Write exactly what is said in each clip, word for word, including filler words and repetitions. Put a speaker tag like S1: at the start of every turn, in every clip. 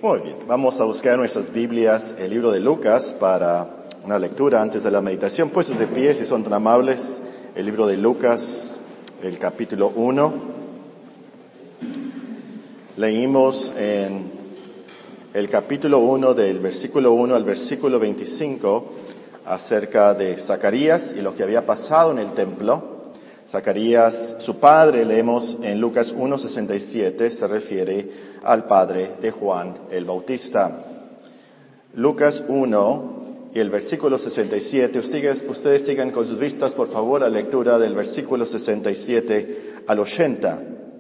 S1: Muy bien, vamos a buscar en nuestras Biblias el libro de Lucas para una lectura antes de la meditación. Puestos de pie, si son tan amables, el libro de Lucas, el capítulo uno. Leímos en el capítulo uno, del versículo uno al versículo veinticinco, acerca de Zacarías y lo que había pasado en el templo. Zacarías, su padre, leemos en Lucas uno sesenta y siete, se refiere al padre de Juan el Bautista. Lucas uno y el versículo sesenta y siete, ustedes, ustedes sigan con sus vistas, por favor, la lectura del versículo sesenta y siete al ochenta.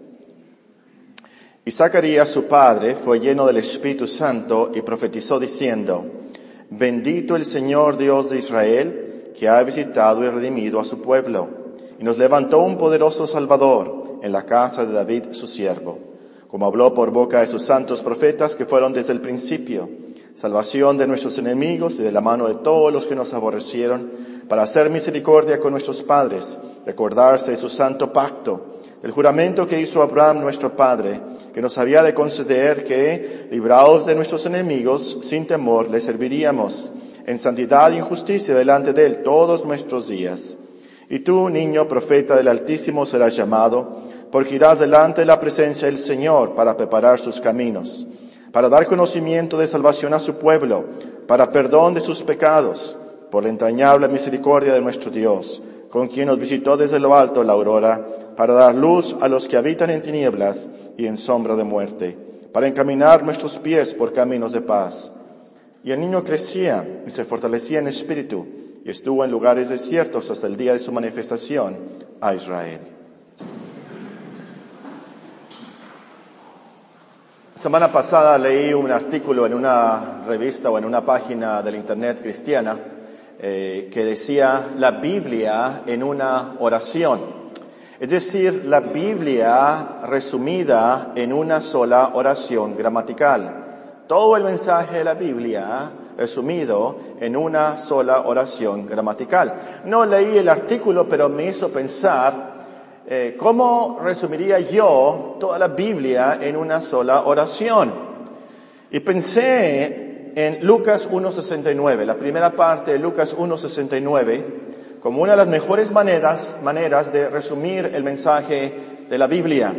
S1: Y Zacarías, su padre, fue lleno del Espíritu Santo y profetizó diciendo: Bendito el Señor Dios de Israel, que ha visitado y redimido a su pueblo, y nos levantó un poderoso Salvador en la casa de David su siervo, como habló por boca de sus santos profetas que fueron desde el principio, salvación de nuestros enemigos y de la mano de todos los que nos aborrecieron, para hacer misericordia con nuestros padres, y acordarse de su santo pacto, el juramento que hizo Abraham nuestro padre, que nos había de conceder que, librados de nuestros enemigos, sin temor le serviríamos, en santidad y en justicia delante de él todos nuestros días. Y tú, niño profeta del Altísimo, serás llamado, porque irás delante de la presencia del Señor para preparar sus caminos, para dar conocimiento de salvación a su pueblo, para perdón de sus pecados, por la entrañable misericordia de nuestro Dios, con quien nos visitó desde lo alto la aurora, para dar luz a los que habitan en tinieblas y en sombra de muerte, para encaminar nuestros pies por caminos de paz. Y el niño crecía y se fortalecía en espíritu, y estuvo en lugares desiertos hasta el día de su manifestación a Israel. La semana pasada leí un artículo en una revista o en una página del internet cristiana eh, que decía la Biblia en una oración. Es decir, la Biblia resumida en una sola oración gramatical. Todo el mensaje de la Biblia resumido en una sola oración gramatical. No leí el artículo, pero me hizo pensar eh, cómo resumiría yo toda la Biblia en una sola oración. Y pensé en Lucas uno sesenta y nueve, la primera parte de Lucas uno sesenta y nueve, como una de las mejores maneras, maneras de resumir el mensaje de la Biblia.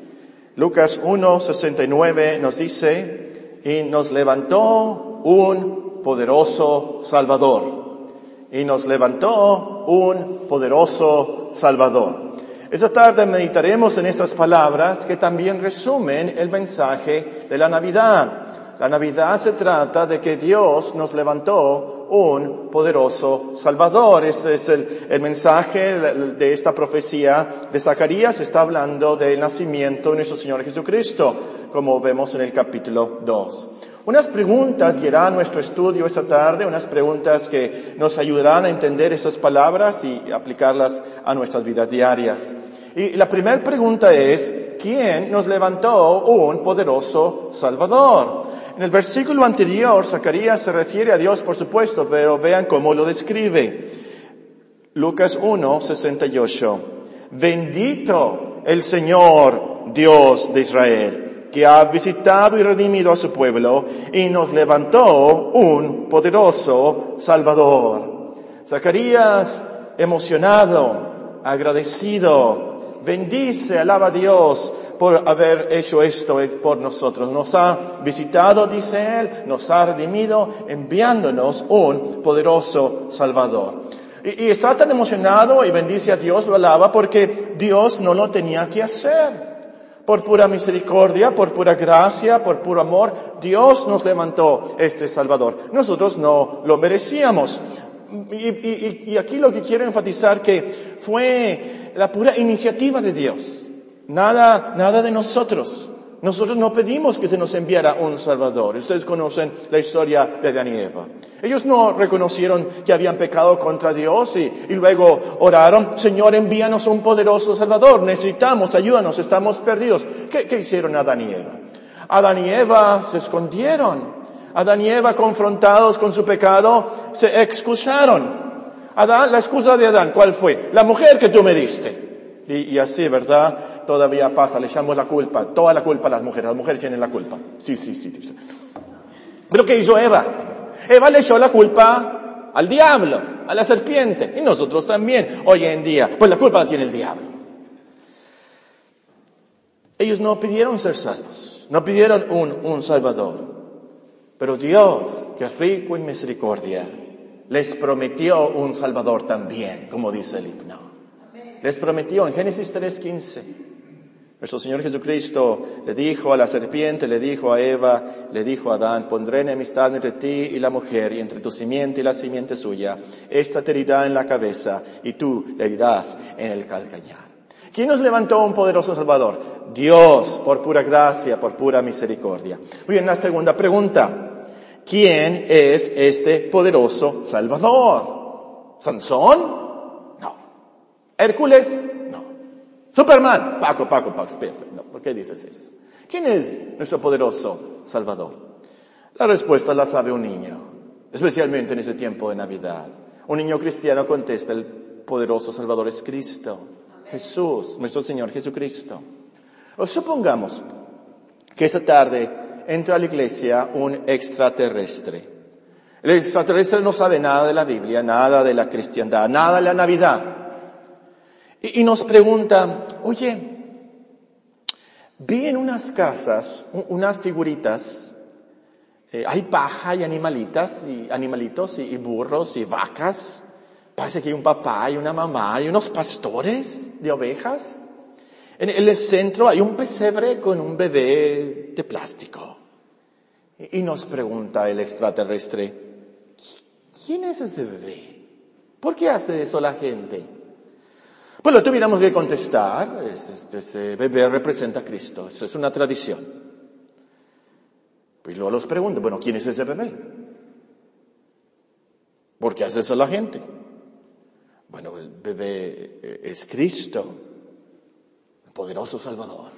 S1: Lucas uno sesenta y nueve nos dice: y nos levantó un poderoso Salvador. Y nos levantó un poderoso Salvador. Esta tarde meditaremos en estas palabras que también resumen el mensaje de la Navidad. La Navidad se trata de que Dios nos levantó un poderoso Salvador. Este es el, el mensaje de esta profecía de Zacarías. Está hablando del nacimiento de nuestro Señor Jesucristo, como vemos en el capítulo dos. Unas preguntas guiarán nuestro estudio esta tarde, unas preguntas que nos ayudarán a entender estas palabras y aplicarlas a nuestras vidas diarias. Y la primera pregunta es: ¿quién nos levantó un poderoso Salvador? En el versículo anterior, Zacarías se refiere a Dios, por supuesto, pero vean cómo lo describe. Lucas uno sesenta y ocho. Bendito el Señor Dios de Israel, que ha visitado y redimido a su pueblo y nos levantó un poderoso Salvador. Zacarías, emocionado, agradecido, bendice, alaba a Dios por haber hecho esto por nosotros. Nos ha visitado, dice él, nos ha redimido, enviándonos un poderoso Salvador. Y, y está tan emocionado y bendice a Dios, lo alaba, porque Dios no lo tenía que hacer. Por pura misericordia, por pura gracia, por puro amor, Dios nos levantó este Salvador. Nosotros no lo merecíamos. Y, y, y aquí lo que quiero enfatizar que fue la pura iniciativa de Dios. Nada, nada de nosotros. Nosotros no pedimos que se nos enviara un Salvador. Ustedes conocen la historia de Adán y Eva. Ellos no reconocieron que habían pecado contra Dios y, y luego oraron: Señor, envíanos un poderoso Salvador. Necesitamos, ayúdanos, estamos perdidos. ¿Qué, qué hicieron Adán y Eva? Adán y Eva se escondieron. Adán y Eva, confrontados con su pecado, se excusaron. Adán, la excusa de Adán, ¿cuál fue? La mujer que tú me diste. Y, y así, ¿verdad? todavía pasa, le echamos la culpa, toda la culpa a las mujeres, las mujeres tienen la culpa. Sí, sí, sí. sí. Pero ¿qué hizo Eva? Eva le echó la culpa al diablo, a la serpiente, y nosotros también, hoy en día, pues la culpa la tiene el diablo. Ellos no pidieron ser salvos, no pidieron un, un salvador, pero Dios, que es rico en misericordia, les prometió un salvador también, como dice el himno. Les prometió en Génesis tres quince. Nuestro Señor Jesucristo le dijo a la serpiente, le dijo a Eva, le dijo a Adán, pondré enemistad entre ti y la mujer, y entre tu simiente y la simiente suya. Esta te herirá en la cabeza, y tú le herirás en el calcañar. ¿Quién nos levantó un poderoso Salvador? Dios, por pura gracia, por pura misericordia. Muy bien, la segunda pregunta. ¿Quién es este poderoso Salvador? ¿Sansón? No. ¿Hércules? No. ¿Superman? Paco, Paco, Paco, espera. No, ¿por qué dices eso? ¿Quién es nuestro poderoso Salvador? La respuesta la sabe un niño, especialmente en ese tiempo de Navidad. Un niño cristiano contesta, el poderoso Salvador es Cristo. Jesús, nuestro Señor Jesucristo. O supongamos que esta tarde entra a la iglesia un extraterrestre. El extraterrestre no sabe nada de la Biblia, nada de la cristiandad, nada de la Navidad. Y, y nos pregunta, oye, vi en unas casas unas figuritas, eh, hay paja y animalitas, y animalitos y, y burros y vacas. Parece que hay un papá y una mamá y unos pastores de ovejas. En el centro hay un pesebre con un bebé de plástico. Y nos pregunta el extraterrestre, ¿quién es ese bebé? ¿Por qué hace eso la gente? Pues lo tuviéramos que contestar, ese bebé representa a Cristo, eso es una tradición. Pues luego los pregunto, bueno, ¿quién es ese bebé? ¿Por qué hace eso la gente? Bueno, el bebé es Cristo, el poderoso Salvador.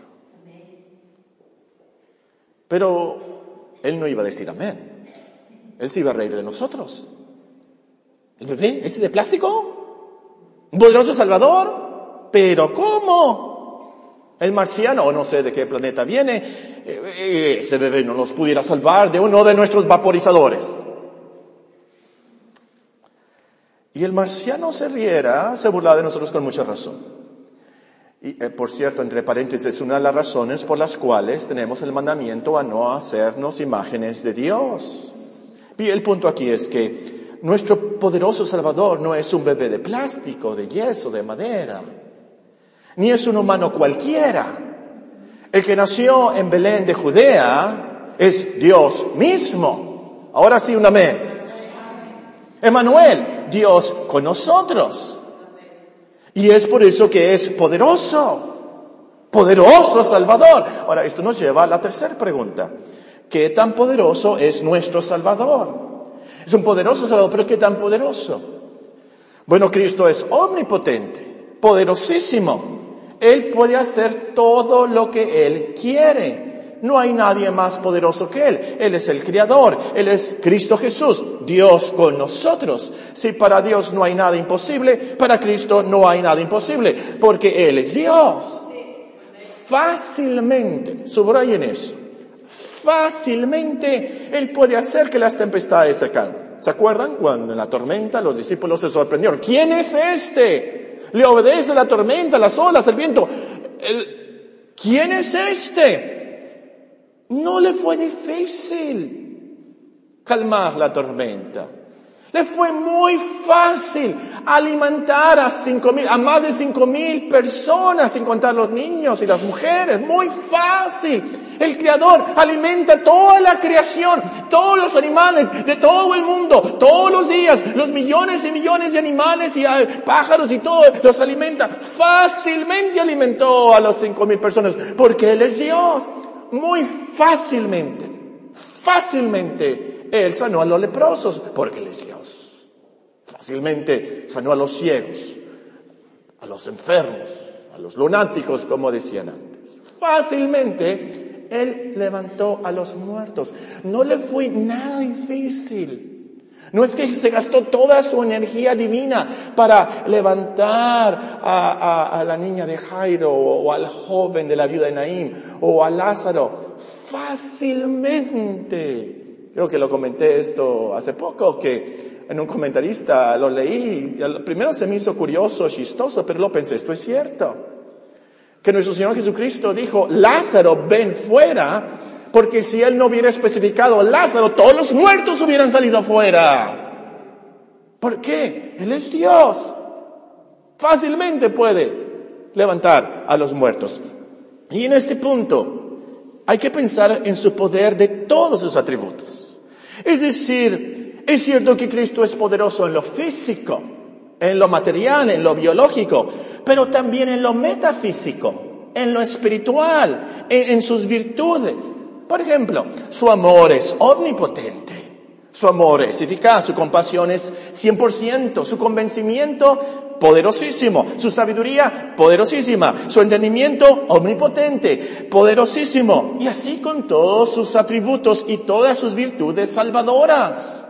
S1: Pero Él no iba a decir amén. Él se iba a reír de nosotros. ¿El bebé ese de plástico? ¿Un poderoso Salvador? ¿Pero cómo? El marciano, o no sé de qué planeta viene, ese bebé no nos pudiera salvar de uno de nuestros vaporizadores. Y el marciano se riera, se burlaba de nosotros con mucha razón. Y, eh, por cierto, entre paréntesis, es una de las razones por las cuales tenemos el mandamiento a no hacernos imágenes de Dios. Y el punto aquí es que nuestro poderoso Salvador no es un bebé de plástico, de yeso, de madera, ni es un humano cualquiera. El que nació en Belén de Judea es Dios mismo. Ahora sí, un amén. Emmanuel, Dios con nosotros. Y es por eso que es poderoso, poderoso Salvador. Ahora, esto nos lleva a la tercera pregunta. ¿Qué tan poderoso es nuestro Salvador? Es un poderoso Salvador, pero ¿qué tan poderoso? Bueno, Cristo es omnipotente, poderosísimo. Él puede hacer todo lo que Él quiere. No hay nadie más poderoso que Él. Él es el Creador. Él es Cristo Jesús, Dios con nosotros. Si para Dios no hay nada imposible, para Cristo no hay nada imposible, porque Él es Dios. Fácilmente, subrayen eso, fácilmente Él puede hacer que las tempestades se calmen. ¿Se acuerdan cuando en la tormenta los discípulos se sorprendieron? ¿Quién es este? Le obedece la tormenta, las olas, el viento. El, ¿Quién es este? No le fue difícil calmar la tormenta. Le fue muy fácil alimentar a cinco mil, a más de cinco mil personas, sin contar los niños y las mujeres. Muy fácil. El Creador alimenta toda la creación, todos los animales de todo el mundo, todos los días, los millones y millones de animales y pájaros y todo, los alimenta. Fácilmente alimentó a las cinco mil personas, porque Él es Dios. Muy fácilmente, fácilmente, Él sanó a los leprosos, porque Él es Dios. Fácilmente sanó a los ciegos, a los enfermos, a los lunáticos, como decían antes. Fácilmente, Él levantó a los muertos. No le fue nada difícil.
S2: No es que se gastó toda su energía divina para levantar a, a, a la niña de Jairo, o al joven de la viuda de Naín, o a Lázaro. Fácilmente. Creo que lo comenté esto hace poco, que en un comentarista lo leí. Primero se me hizo curioso, chistoso, pero lo pensé, esto es cierto. Que nuestro Señor Jesucristo dijo, Lázaro, ven fuera. Porque si Él no hubiera especificado Lázaro, todos los muertos hubieran salido afuera. ¿Por qué? Él es Dios. Fácilmente puede levantar a los muertos. Y en este punto hay que pensar en su poder de todos sus atributos. Es decir, es cierto que Cristo es poderoso en lo físico, en lo material, en lo biológico, pero también en lo metafísico, en lo espiritual, en, en sus virtudes. Por ejemplo, su amor es omnipotente, su amor es eficaz, su compasión es cien por ciento, su convencimiento poderosísimo, su sabiduría poderosísima, su entendimiento omnipotente, poderosísimo, y así con todos sus atributos y todas sus virtudes salvadoras.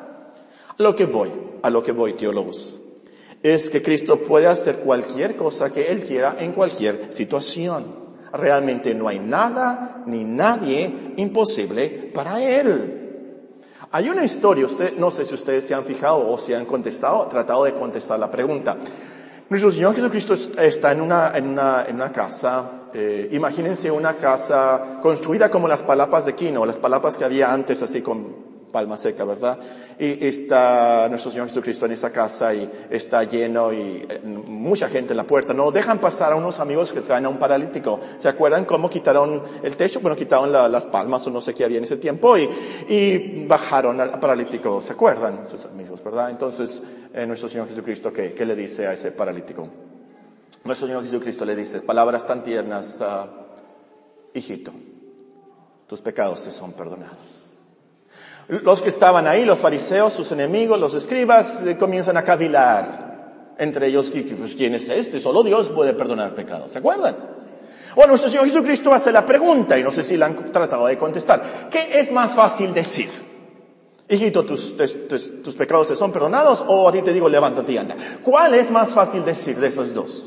S2: A lo que voy, a lo que voy, teólogos, es que Cristo puede hacer cualquier cosa que Él quiera en cualquier situación. Realmente no hay nada ni nadie imposible para Él. Hay una historia, usted, no sé si ustedes se han fijado o se han contestado, tratado de contestar la pregunta. Nuestro Señor Jesucristo está en una, en una, en una casa, eh, imagínense una casa construida como las palapas de Quino, las palapas que había antes así con palma seca, ¿verdad? Y está nuestro Señor Jesucristo en esa casa y está lleno y eh, mucha gente en la puerta. No dejan pasar a unos amigos que traen a un paralítico. ¿Se acuerdan cómo quitaron el techo? Bueno, quitaron la, las palmas o no sé qué había en ese tiempo y, y bajaron al paralítico. ¿Se acuerdan? Sus amigos, ¿verdad? Entonces, eh, nuestro Señor Jesucristo, ¿qué, qué le dice a ese paralítico? Nuestro Señor Jesucristo le dice palabras tan tiernas, uh, hijito, tus pecados te son perdonados. Los que estaban ahí, los fariseos, sus enemigos, los escribas, eh, comienzan a cavilar. Entre ellos, pues, ¿quién es este? Solo Dios puede perdonar pecados. ¿Se acuerdan? Bueno, nuestro Señor Jesucristo hace la pregunta, y no sé si la han tratado de contestar. ¿Qué es más fácil decir? Hijito, tus, tus, tus, tus pecados te son perdonados, o a ti te digo, levántate y anda. ¿Cuál es más fácil decir de esos dos?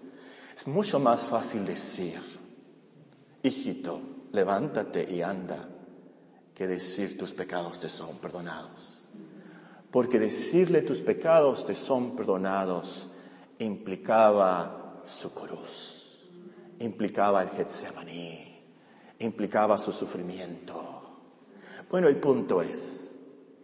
S2: Es mucho más fácil decir, hijito, levántate y anda, que decir tus pecados te son perdonados. Porque decirle tus pecados te son perdonados implicaba su cruz, implicaba el Getsemaní, implicaba su sufrimiento. Bueno, el punto es,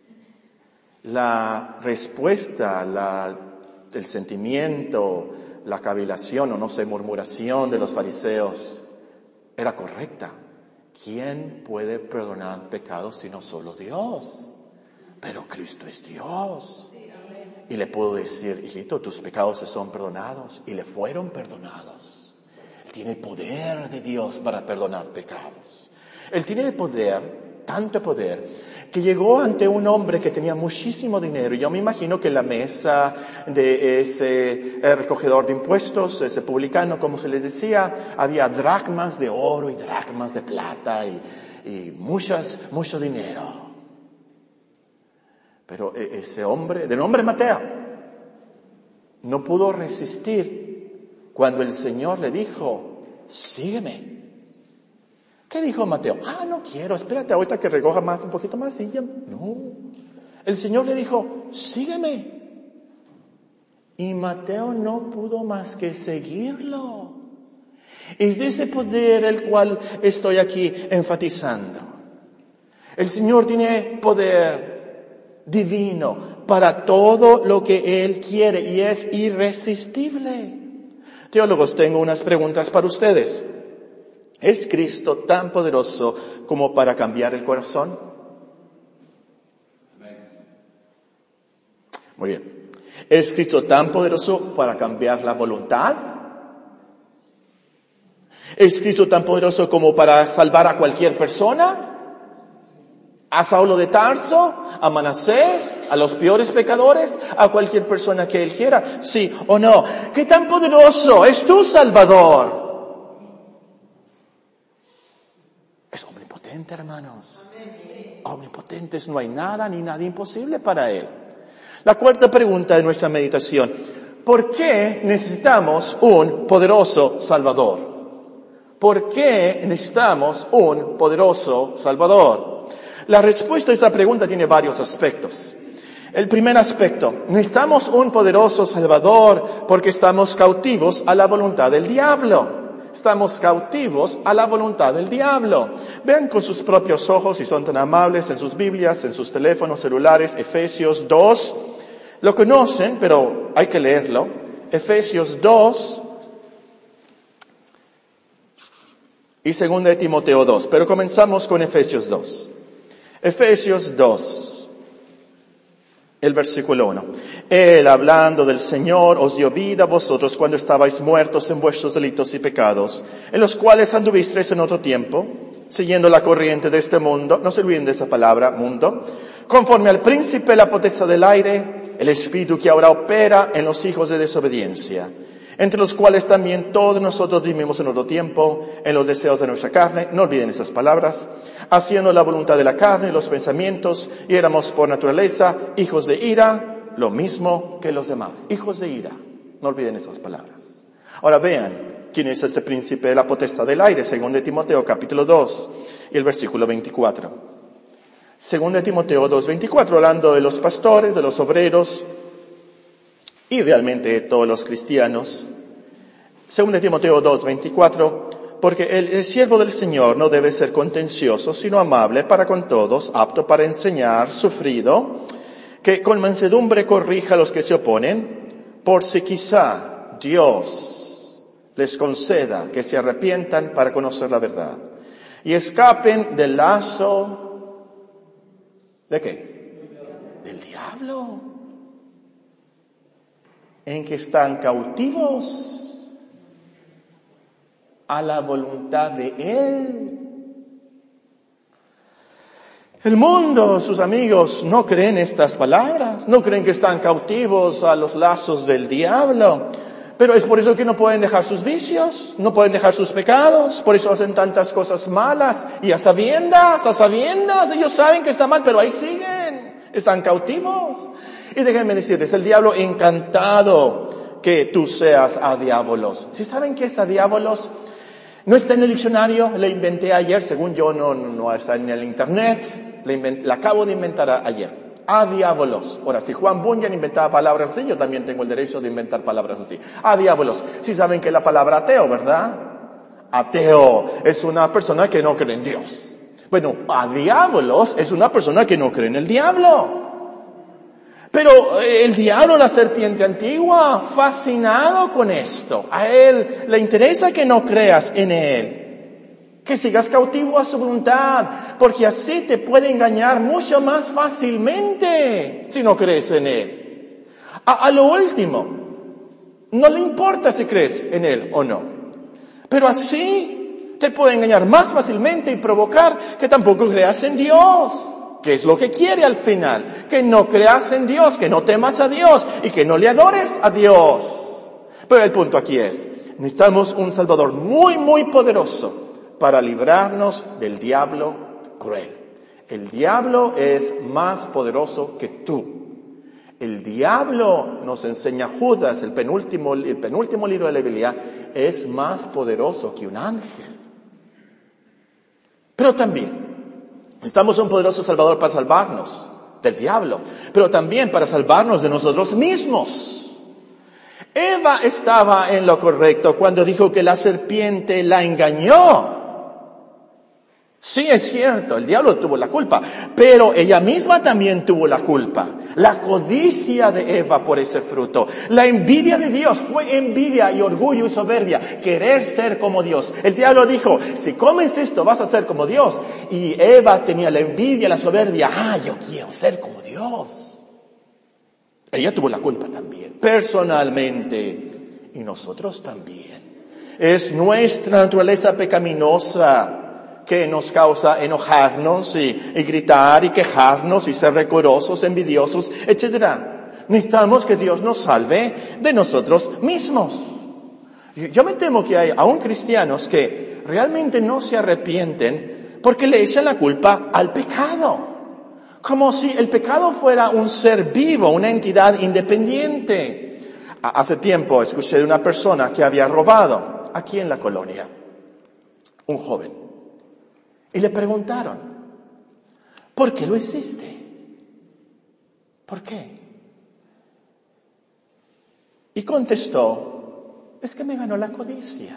S2: la respuesta, la, el sentimiento, la cavilación o no sé, murmuración de los fariseos era correcta. ¿Quién puede perdonar pecados sino solo Dios? Pero Cristo es Dios. Y le puedo decir, hijito, tus pecados te son perdonados. Y le fueron perdonados. Él tiene el poder de Dios para perdonar pecados. Él tiene el poder, tanto poder, que llegó ante un hombre que tenía muchísimo dinero. Yo me imagino que en la mesa de ese recogedor de impuestos, ese publicano, como se les decía, había dracmas de oro y dracmas de plata y, y muchas, mucho dinero. Pero ese hombre, de nombre Mateo, no pudo resistir cuando el Señor le dijo, sígueme. ¿Qué dijo Mateo? Ah, no quiero, espérate ahorita que recoja más, un poquito más y ya. No. El Señor le dijo, sígueme. Y Mateo no pudo más que seguirlo. Es de ese poder el cual estoy aquí enfatizando. El Señor tiene poder divino para todo lo que Él quiere y es irresistible. Teólogos, tengo unas preguntas para ustedes. ¿Es Cristo tan poderoso como para cambiar el corazón? Muy bien. ¿Es Cristo tan poderoso para cambiar la voluntad? ¿Es Cristo tan poderoso como para salvar a cualquier persona? ¿A Saulo de Tarso? ¿A Manasés? ¿A los peores pecadores? ¿A cualquier persona que Él quiera? ¿Sí o no? ¿Qué tan poderoso es tu Salvador? Es omnipotente, hermanos. Omnipotentes, no hay nada ni nada imposible para Él. La cuarta pregunta de nuestra meditación: ¿por qué necesitamos un poderoso Salvador? ¿Por qué necesitamos un poderoso Salvador? La respuesta a esta pregunta tiene varios aspectos. El primer aspecto: necesitamos un poderoso Salvador porque estamos cautivos a la voluntad del diablo. Estamos cautivos a la voluntad del diablo. Vean con sus propios ojos, si son tan amables, en sus Biblias, en sus teléfonos celulares, Efesios dos. Lo conocen, pero hay que leerlo. Efesios dos y segunda de Timoteo dos. Pero comenzamos con Efesios dos. Efesios dos. El versículo uno. Él, hablando del Señor, os dio vida a vosotros cuando estabais muertos en vuestros delitos y pecados, en los cuales anduvisteis en otro tiempo, siguiendo la corriente de este mundo, no se olviden de esa palabra, mundo, conforme al príncipe de la potestad del aire, el espíritu que ahora opera en los hijos de desobediencia, entre los cuales también todos nosotros vivimos en otro tiempo, en los deseos de nuestra carne, no olviden esas palabras, haciendo la voluntad de la carne y los pensamientos, y éramos por naturaleza hijos de ira, lo mismo que los demás. Hijos de ira, no olviden esas palabras. Ahora vean quién es ese príncipe de la potestad del aire, según de Timoteo capítulo dos y el versículo veinticuatro. Según de Timoteo dos, veinticuatro, hablando de los pastores, de los obreros, y realmente de todos los cristianos. Según de Timoteo dos, veinticuatro, porque el, el siervo del Señor no debe ser contencioso, sino amable para con todos, apto para enseñar, sufrido, que con mansedumbre corrija a los que se oponen, por si quizá Dios les conceda que se arrepientan para conocer la verdad, y escapen del lazo, ¿de qué? Del diablo, en que están cautivos a la voluntad de Él. El mundo, sus amigos, no creen estas palabras, no creen que están cautivos a los lazos del diablo, pero es por eso que no pueden dejar sus vicios, no pueden dejar sus pecados, por eso hacen tantas cosas malas, y a sabiendas, a sabiendas, ellos saben que está mal, pero ahí siguen, están cautivos. Y déjenme decirles, el diablo encantado que tú seas a diabolos. ¿Sí saben qué es a diabolos? No está en el diccionario, la inventé ayer, según yo no, no está en el internet, la, invent, la acabo de inventar ayer. A diabolos. Ahora, si Juan Bunyan inventaba palabras así, yo también tengo el derecho de inventar palabras así. A diabolos. Sí saben que es la palabra ateo, ¿verdad? Ateo es una persona que no cree en Dios. Bueno, a diabolos es una persona que no cree en el diablo. Pero el diablo, la serpiente antigua, fascinado con esto. A él le interesa que no creas en él, que sigas cautivo a su voluntad, porque así te puede engañar mucho más fácilmente si no crees en él. A, a lo último, no le importa si crees en él o no, pero así te puede engañar más fácilmente y provocar que tampoco creas en Dios. ¿Qué es lo que quiere al final? Que no creas en Dios, que no temas a Dios y que no le adores a Dios. Pero el punto aquí es, necesitamos un Salvador muy, muy poderoso para librarnos del diablo cruel. El diablo es más poderoso que tú. El diablo, nos enseña Judas, el penúltimo, el penúltimo libro de la Biblia, es más poderoso que un ángel. Pero también, necesitamos un poderoso Salvador para salvarnos del diablo, pero también para salvarnos de nosotros mismos. Eva estaba en lo correcto cuando dijo que la serpiente la engañó. Sí, es cierto, el diablo tuvo la culpa, pero ella misma también tuvo la culpa. La codicia de Eva por ese fruto, la envidia de Dios, fue envidia y orgullo y soberbia, querer ser como Dios. El diablo dijo, si comes esto vas a ser como Dios. Y Eva tenía la envidia, la soberbia, ah, yo quiero ser como Dios. Ella tuvo la culpa también, personalmente, y nosotros también. Es nuestra naturaleza pecaminosa que nos causa enojarnos y, y gritar y quejarnos y ser recorosos, envidiosos, etcétera. Necesitamos que Dios nos salve de nosotros mismos. Yo me temo que hay aún cristianos que realmente no se arrepienten porque le echan la culpa al pecado. Como si el pecado fuera un ser vivo, una entidad independiente. Hace tiempo escuché de una persona que había robado aquí en la colonia, un joven. Y le preguntaron, ¿por qué lo hiciste? ¿Por qué? Y contestó, es que me ganó la codicia.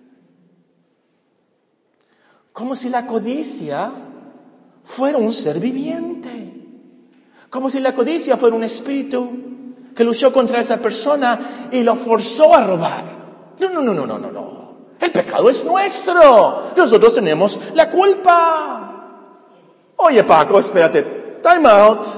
S2: Como si la codicia fuera un ser viviente. Como si la codicia fuera un espíritu que luchó contra esa persona y lo forzó a robar. No, no, no, no, no, no, no. El pecado es nuestro. Nosotros tenemos la culpa. Oye, Paco, espérate. Time out.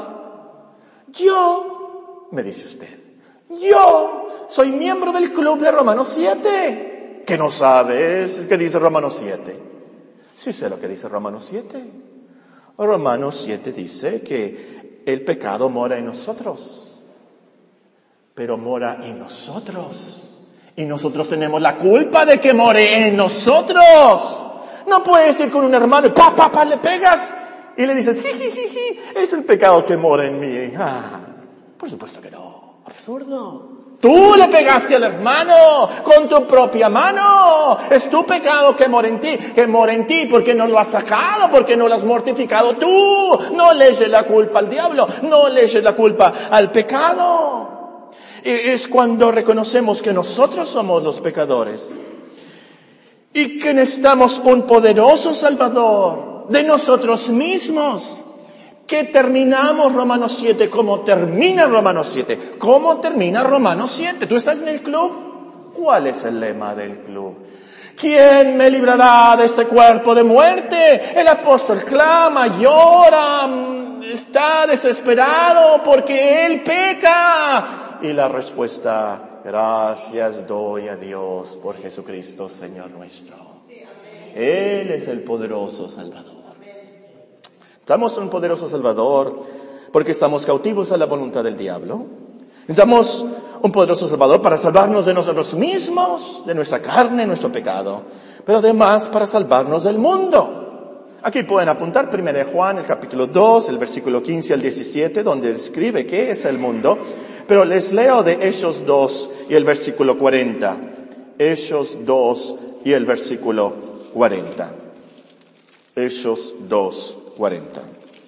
S2: Yo, me dice usted, yo soy miembro del club de Romanos siete. ¿Qué no sabes qué dice Romanos siete? Sí sé lo que dice Romanos siete. Romanos siete dice que el pecado mora en nosotros, pero mora en nosotros. Y nosotros tenemos la culpa de que more en nosotros. No puedes ir con un hermano y pa, pa, pa, le pegas y le dices, jijijiji, es el pecado que mora en mí. Ah, por supuesto que no. Absurdo. Tú le pegaste al hermano con tu propia mano. Es tu pecado que mora en ti, que mora en ti porque no lo has sacado, porque no lo has mortificado tú. No le eches la culpa al diablo, no le eches la culpa al pecado. Es cuando reconocemos que nosotros somos los pecadores y que necesitamos un poderoso Salvador de nosotros mismos, que terminamos Romanos siete como termina Romanos siete. ¿Cómo termina Romanos siete? ¿Tú estás en el club? ¿Cuál es el lema del club? ¿Quién me librará de este cuerpo de muerte? El apóstol clama, llora, está desesperado porque él peca. Y la respuesta, gracias doy a Dios por Jesucristo, Señor nuestro. Él es el poderoso Salvador. Estamos en un poderoso Salvador porque estamos cautivos a la voluntad del diablo. Necesitamos un poderoso Salvador para salvarnos de nosotros mismos, de nuestra carne, nuestro pecado, pero además para salvarnos del mundo. Aquí pueden apuntar primera de Juan, el capítulo dos, el versículo quince al diecisiete, donde describe qué es el mundo, pero les leo de Hechos dos y el versículo cuarenta. Hechos dos y el versículo cuarenta. Hechos dos, cuarenta.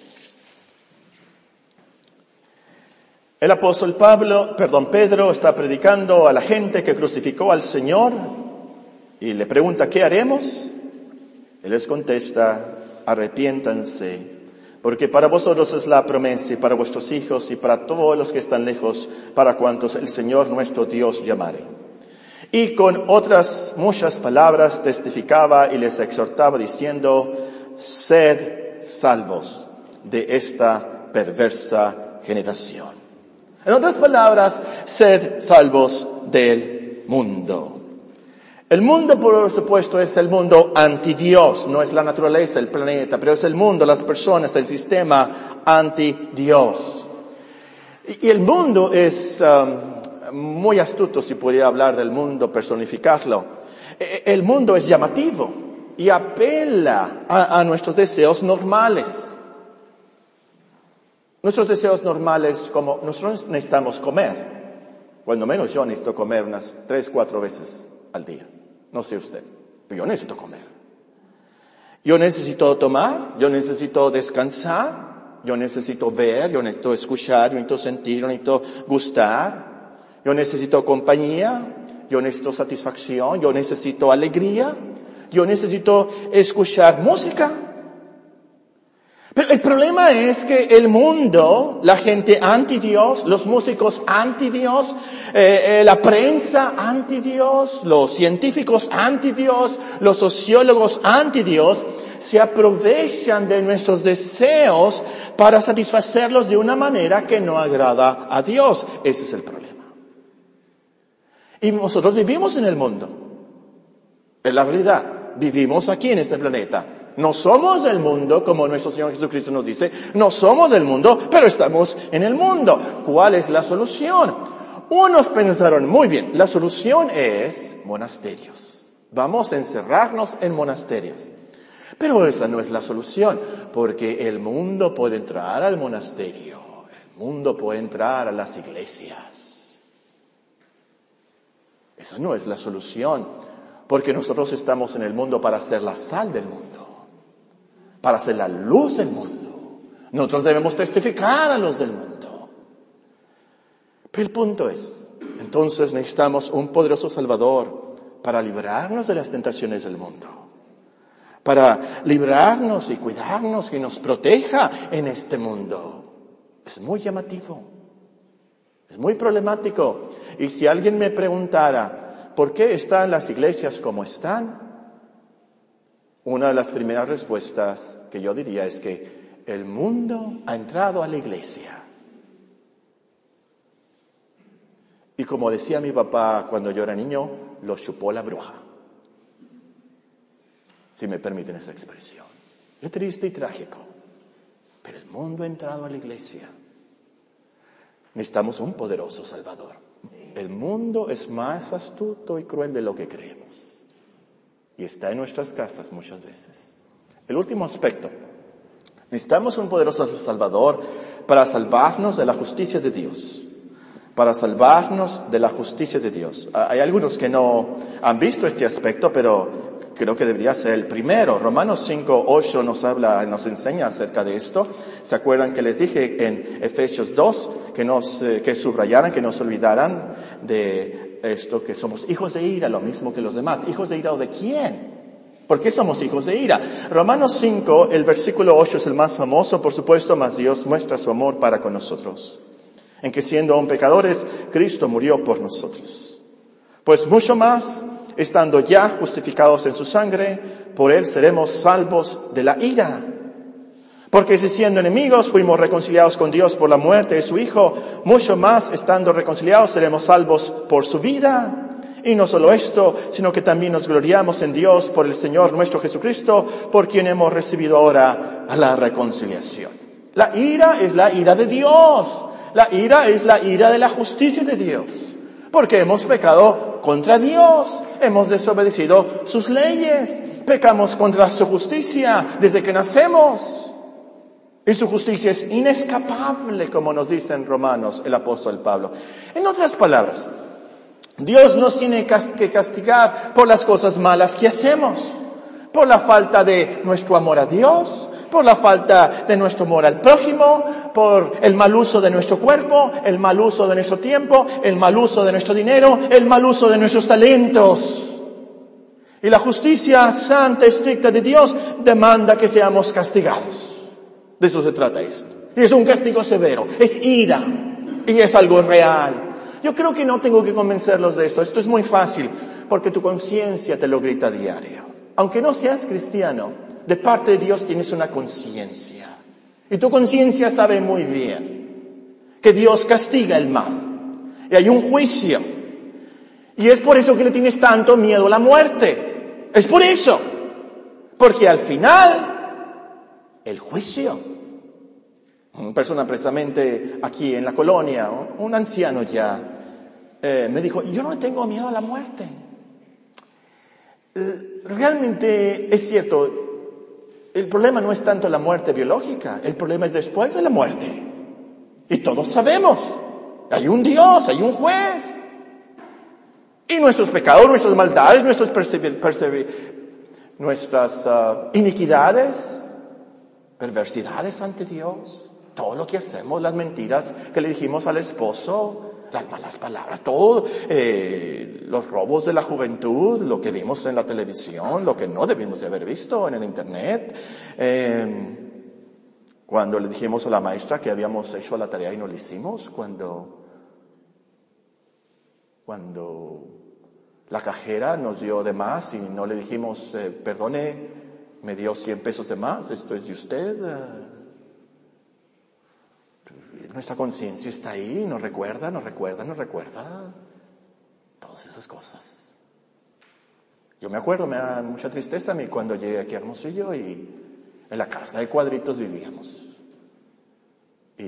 S2: El apóstol Pablo, perdón, Pedro está predicando a la gente que crucificó al Señor y le pregunta, ¿qué haremos? Él les contesta, arrepiéntanse, porque para vosotros es la promesa y para vuestros hijos y para todos los que están lejos, para cuantos el Señor nuestro Dios llamare. Y con otras muchas palabras testificaba y les exhortaba diciendo, sed salvos de esta perversa generación. En otras palabras, sed salvos del mundo. El mundo, por supuesto, es el mundo anti-Dios, no es la naturaleza, el planeta, pero es el mundo, las personas, el sistema anti-Dios. Y el mundo es um, muy astuto, si pudiera hablar del mundo, personificarlo. El mundo es llamativo y apela a, a nuestros deseos normales. Nuestros deseos normales, como nosotros necesitamos comer, cuando menos yo necesito comer unas tres, cuatro veces al día. No sé usted, pero yo necesito comer. Yo necesito tomar, yo necesito descansar, yo necesito ver, yo necesito escuchar, yo necesito sentir, yo necesito gustar, yo necesito compañía, yo necesito satisfacción, yo necesito alegría, yo necesito escuchar música. Pero el problema es que el mundo, la gente anti-Dios, los músicos anti-Dios, eh, eh, la prensa anti-Dios, los científicos anti-Dios, los sociólogos anti-Dios, se aprovechan de nuestros deseos para satisfacerlos de una manera que no agrada a Dios. Ese es el problema. Y nosotros vivimos en el mundo. Es la realidad. Vivimos aquí en este planeta. No somos del mundo, como nuestro Señor Jesucristo nos dice, no somos del mundo, pero estamos en el mundo. ¿Cuál es la solución? Unos pensaron, muy bien, la solución es monasterios. Vamos a encerrarnos en monasterios. Pero esa no es la solución, porque el mundo puede entrar al monasterio, el mundo puede entrar a las iglesias. Esa no es la solución, porque nosotros estamos en el mundo para ser la sal del mundo, para ser la luz del mundo. Nosotros debemos testificar a los del mundo. Pero el punto es, entonces necesitamos un poderoso Salvador para librarnos de las tentaciones del mundo, para librarnos y cuidarnos y nos proteja en este mundo. Es muy llamativo, es muy problemático. Y si alguien me preguntara, ¿por qué están las iglesias como están? Una de las primeras respuestas que yo diría es que el mundo ha entrado a la iglesia. Y como decía mi papá cuando yo era niño, lo chupó la bruja. Si me permiten esa expresión. Es triste y trágico. Pero el mundo ha entrado a la iglesia. Necesitamos un poderoso Salvador. El mundo es más astuto y cruel de lo que creemos. Y está en nuestras casas muchas veces. El último aspecto. Necesitamos un poderoso Salvador para salvarnos de la justicia de Dios. Para salvarnos de la justicia de Dios. Hay algunos que no han visto este aspecto, pero creo que debería ser el primero. Romanos cinco ocho nos habla, nos enseña acerca de esto. ¿Se acuerdan que les dije en Efesios dos que nos, eh, que subrayaran, que nos olvidaran de esto, que somos hijos de ira, lo mismo que los demás? ¿Hijos de ira o de quién? ¿Por qué somos hijos de ira? Romanos cinco, el versículo ocho es el más famoso, por supuesto, mas Dios muestra su amor para con nosotros, en que siendo aún pecadores, Cristo murió por nosotros. Pues mucho más, estando ya justificados en su sangre, por él seremos salvos de la ira. Porque si siendo enemigos fuimos reconciliados con Dios por la muerte de su Hijo, mucho más, estando reconciliados, seremos salvos por su vida. Y no solo esto, sino que también nos gloriamos en Dios por el Señor nuestro Jesucristo, por quien hemos recibido ahora a la reconciliación. La ira es la ira de Dios. La ira es la ira de la justicia de Dios, porque hemos pecado contra Dios, hemos desobedecido sus leyes, pecamos contra su justicia desde que nacemos. Y su justicia es inescapable, como nos dice en Romanos el apóstol Pablo. En otras palabras, Dios nos tiene que castigar por las cosas malas que hacemos, por la falta de nuestro amor a Dios, por la falta de nuestro amor al prójimo, por el mal uso de nuestro cuerpo, el mal uso de nuestro tiempo, el mal uso de nuestro dinero, el mal uso de nuestros talentos. Y la justicia santa, estricta de Dios demanda que seamos castigados. De eso se trata esto. Y es un castigo severo, es ira, y es algo real. Yo creo que no tengo que convencerlos de esto, esto es muy fácil, porque tu conciencia te lo grita a diario. Aunque no seas cristiano, de parte de Dios tienes una conciencia. Y tu conciencia sabe muy bien que Dios castiga el mal. Y hay un juicio. Y es por eso que le tienes tanto miedo a la muerte. Es por eso. Porque al final, el juicio. Una persona precisamente aquí en la colonia, un anciano ya, eh, me dijo, yo no le tengo miedo a la muerte. Eh, realmente es cierto. El problema no es tanto la muerte biológica, el problema es después de la muerte. Y todos sabemos, hay un Dios, hay un juez. Y nuestros pecados, nuestras maldades, nuestras, persever- persever- nuestras uh, iniquidades, perversidades ante Dios, todo lo que hacemos, las mentiras que le dijimos al esposo, las malas palabras, todo, eh, los robos de la juventud, lo que vimos en la televisión, lo que no debimos de haber visto en el internet, eh, cuando le dijimos a la maestra que habíamos hecho la tarea y no la hicimos, cuando, cuando la cajera nos dio de más y no le dijimos, eh, perdone, me dio cien pesos de más, esto es de usted. Eh, Nuestra conciencia está ahí, nos recuerda, nos recuerda, nos recuerda. Todas esas cosas. Yo me acuerdo, me da mucha tristeza a mí cuando llegué aquí a Hermosillo y en la casa de cuadritos vivíamos. Y,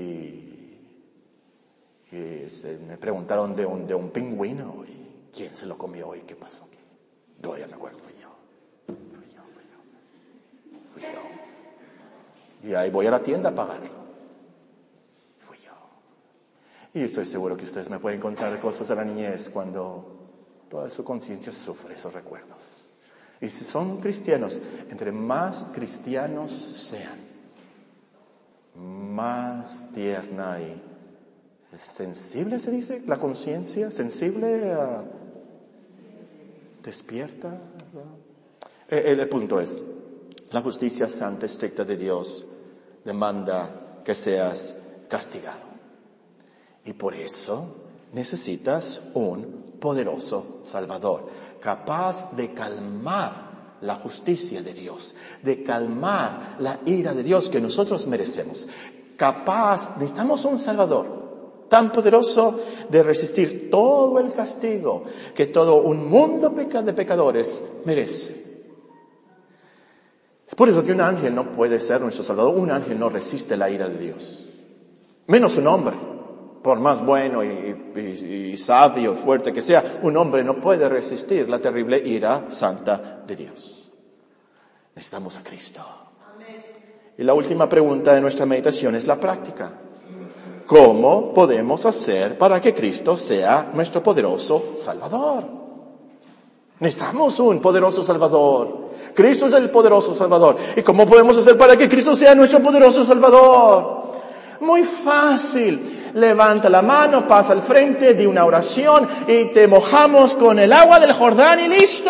S2: y este, me preguntaron de un, de un pingüino y quién se lo comió y qué pasó. Yo ya me acuerdo, fui yo. Fui yo, fui yo. Fui yo. Y ahí voy a la tienda a pagarlo. Fui yo. Y estoy seguro que ustedes me pueden contar cosas de la niñez cuando toda su conciencia sufre esos recuerdos. Y si son cristianos, entre más cristianos sean, más tierna y sensible, se dice, la conciencia, sensible, uh, despierta. El, el punto es, la justicia santa estricta de Dios demanda que seas castigado. Y por eso necesitas un poderoso Salvador, capaz de calmar la justicia de Dios, de calmar la ira de Dios que nosotros merecemos. Capaz, necesitamos un Salvador tan poderoso de resistir todo el castigo que todo un mundo de pecadores merece. Es por eso que un ángel no puede ser nuestro Salvador. Un ángel no resiste la ira de Dios. Menos un hombre. Por más bueno y, y, y sabio, fuerte que sea, un hombre no puede resistir la terrible ira santa de Dios. Necesitamos a Cristo. Amén. Y la última pregunta de nuestra meditación es la práctica. ¿Cómo podemos hacer para que Cristo sea nuestro poderoso Salvador? Necesitamos un poderoso Salvador. Cristo es el poderoso Salvador. ¿Y cómo podemos hacer para que Cristo sea nuestro poderoso Salvador? Muy fácil. Levanta la mano, pasa al frente, di una oración y te mojamos con el agua del Jordán y listo.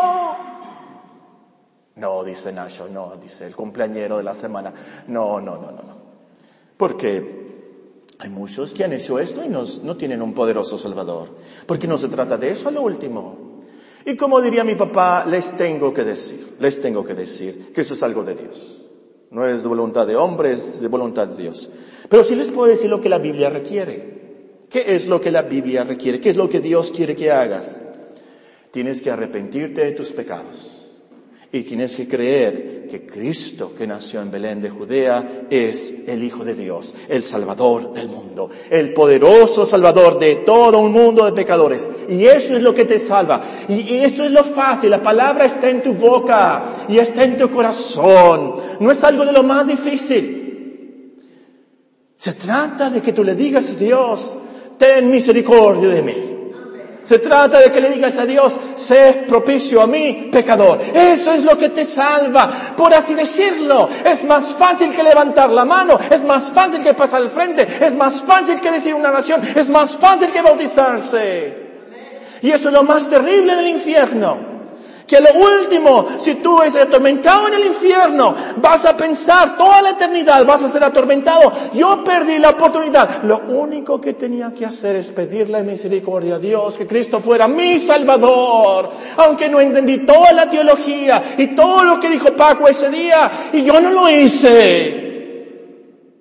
S2: No, dice Nacho, no, dice el cumpleañero de la semana. No, no, no, no, no. Porque hay muchos que han hecho esto y no, no tienen un poderoso Salvador. Porque no se trata de eso a lo último. Y como diría mi papá, les tengo que decir, les tengo que decir que eso es algo de Dios. No es de voluntad de hombre, es de voluntad de Dios. Pero sí les puedo decir lo que la Biblia requiere. ¿Qué es lo que la Biblia requiere? ¿Qué es lo que Dios quiere que hagas? Tienes que arrepentirte de tus pecados. Y tienes que creer que Cristo, que nació en Belén de Judea, es el Hijo de Dios, el Salvador del mundo, el poderoso Salvador de todo un mundo de pecadores. Y eso es lo que te salva. Y esto es lo fácil, la palabra está en tu boca y está en tu corazón. No es algo de lo más difícil. Se trata de que tú le digas a Dios, ten misericordia de mí. Se trata de que le digas a Dios, sé propicio a mí, pecador. Eso es lo que te salva, por así decirlo. Es más fácil que levantar la mano, es más fácil que pasar al frente, es más fácil que decir una oración, es más fácil que bautizarse. Y eso es lo más terrible del infierno. Que a lo último, si tú eres atormentado en el infierno, vas a pensar toda la eternidad, vas a ser atormentado. Yo perdí la oportunidad. Lo único que tenía que hacer es pedirle misericordia a Dios, que Cristo fuera mi Salvador. Aunque no entendí toda la teología y todo lo que dijo Paco ese día, y yo no lo hice.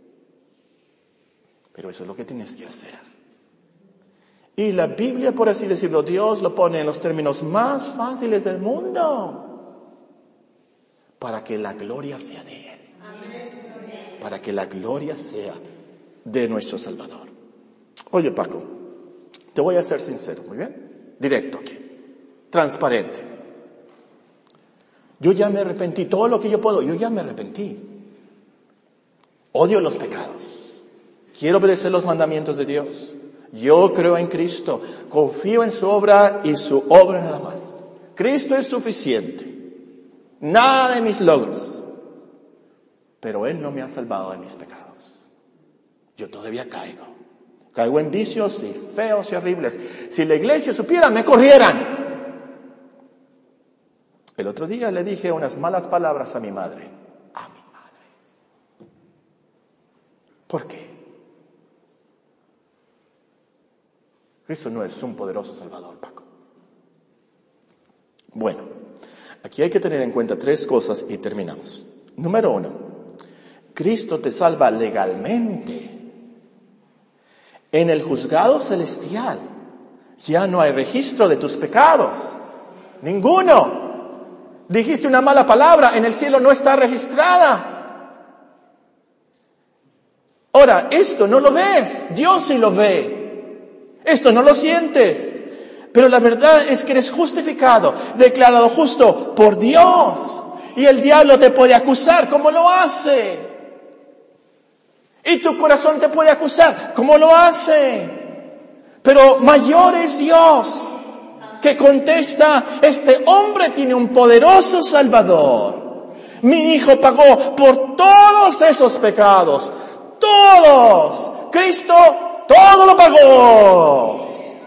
S2: Pero eso es lo que tienes que hacer. Y la Biblia, por así decirlo, Dios lo pone en los términos más fáciles del mundo. Para que la gloria sea de Él. Para que la gloria sea de nuestro Salvador. Oye, Paco, te voy a ser sincero, ¿muy bien? Directo aquí. Transparente. Yo ya me arrepentí, todo lo que yo puedo, yo ya me arrepentí. Odio los pecados. Quiero obedecer los mandamientos de Dios. Yo creo en Cristo, confío en su obra y su obra nada más. Cristo es suficiente. Nada de mis logros. Pero Él no me ha salvado de mis pecados. Yo todavía caigo. Caigo en vicios y feos y horribles. Si la iglesia supiera, me corrieran. El otro día le dije unas malas palabras a mi madre. A mi madre. ¿Por qué? Cristo no es un poderoso Salvador, Paco. Bueno, aquí hay que tener en cuenta tres cosas y terminamos. Número uno, Cristo te salva legalmente. En el juzgado celestial ya no hay registro de tus pecados. Ninguno. Dijiste una mala palabra, en el cielo no está registrada. Ahora, esto no lo ves, Dios sí lo ve. Esto no lo sientes, pero la verdad es que eres justificado, declarado justo por Dios. Y el diablo te puede acusar, ¿cómo lo hace? Y tu corazón te puede acusar, ¿cómo lo hace? Pero mayor es Dios, que contesta, este hombre tiene un poderoso Salvador. Mi hijo pagó por todos esos pecados. Todos. Cristo todo lo pagó.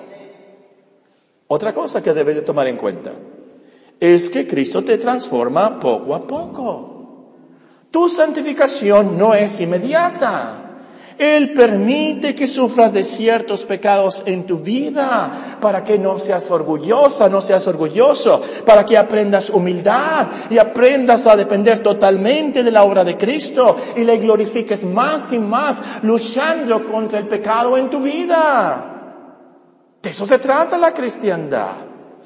S2: Otra cosa que debes de tomar en cuenta es que Cristo te transforma poco a poco. Tu santificación no es inmediata. Él permite que sufras de ciertos pecados en tu vida para que no seas orgullosa, no seas orgulloso, para que aprendas humildad y aprendas a depender totalmente de la obra de Cristo y le glorifiques más y más luchando contra el pecado en tu vida. De eso se trata la cristiandad.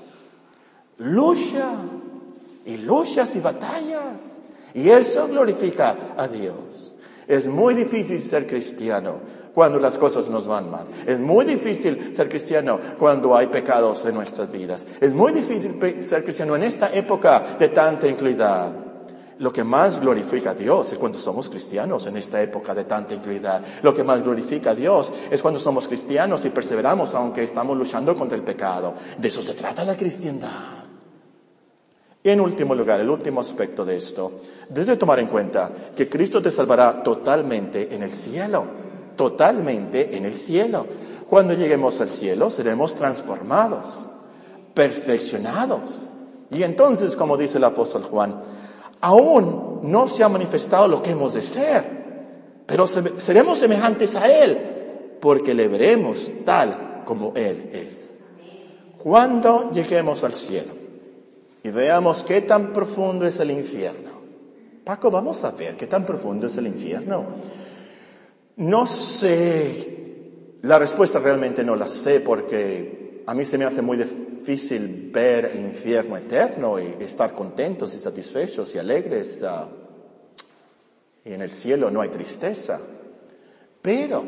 S2: Lucha y luchas y batallas y eso glorifica a Dios. Es muy difícil ser cristiano cuando las cosas nos van mal. Es muy difícil ser cristiano cuando hay pecados en nuestras vidas. Es muy difícil ser cristiano en esta época de tanta incredulidad. Lo que más glorifica a Dios es cuando somos cristianos en esta época de tanta incredulidad. Lo que más glorifica a Dios es cuando somos cristianos y perseveramos aunque estamos luchando contra el pecado. De eso se trata la cristiandad. Y en último lugar, el último aspecto de esto, debes tomar en cuenta que Cristo te salvará totalmente en el cielo. Totalmente en el cielo. Cuando lleguemos al cielo seremos transformados, perfeccionados. Y entonces, como dice el apóstol Juan, aún no se ha manifestado lo que hemos de ser, pero seremos semejantes a Él, porque le veremos tal como Él es. Cuando lleguemos al cielo y veamos qué tan profundo es el infierno. Paco, vamos a ver qué tan profundo es el infierno. No sé, la respuesta realmente no la sé porque a mí se me hace muy difícil ver el infierno eterno y estar contentos y satisfechos y alegres. Uh, y en el cielo no hay tristeza. Pero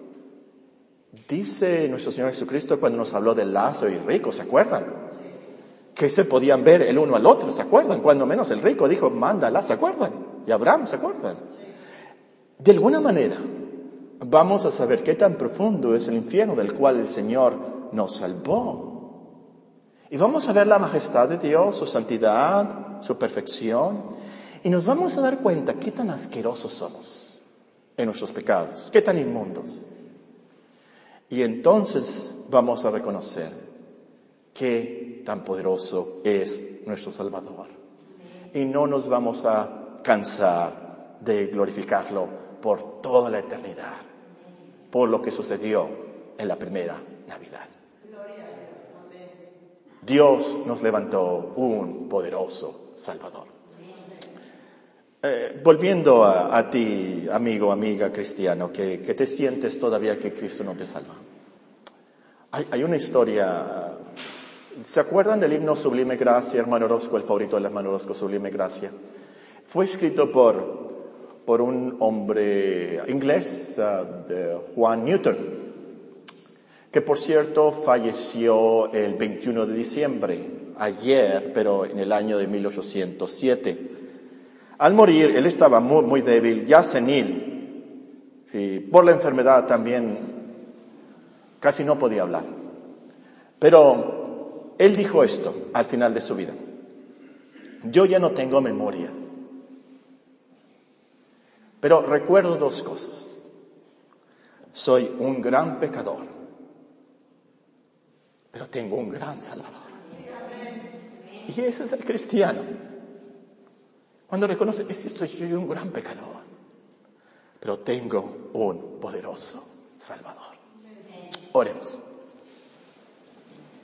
S2: dice nuestro Señor Jesucristo cuando nos habló de Lázaro y rico, ¿se acuerdan? Que se podían ver el uno al otro, ¿se acuerdan? Cuando menos el rico dijo, mándala, ¿se acuerdan? Y Abraham, ¿se acuerdan? De alguna manera, vamos a saber qué tan profundo es el infierno del cual el Señor nos salvó. Y vamos a ver la majestad de Dios, su santidad, su perfección. Y nos vamos a dar cuenta qué tan asquerosos somos en nuestros pecados, qué tan inmundos. Y entonces vamos a reconocer qué tan poderoso es nuestro Salvador. Y no nos vamos a cansar de glorificarlo por toda la eternidad, por lo que sucedió en la primera Navidad. Dios nos levantó un poderoso Salvador. Eh, volviendo a, a ti, amigo, amiga cristiano, que, que te sientes todavía que Cristo no te salva. Hay, hay una historia. ¿Se acuerdan del himno Sublime Gracia, hermano Orozco, el favorito del hermano Orozco, Sublime Gracia? Fue escrito por, por un hombre inglés, uh, de Juan Newton, que por cierto falleció el veintiuno de diciembre, ayer, pero en el año de mil ochocientos siete. Al morir, él estaba muy, muy débil, ya senil, y por la enfermedad también casi no podía hablar. Pero él dijo esto al final de su vida: yo ya no tengo memoria, pero recuerdo dos cosas. Soy un gran pecador, pero tengo un gran Salvador. Y ese es el cristiano. Cuando reconoce, es cierto, soy un gran pecador, pero tengo un poderoso Salvador. Oremos.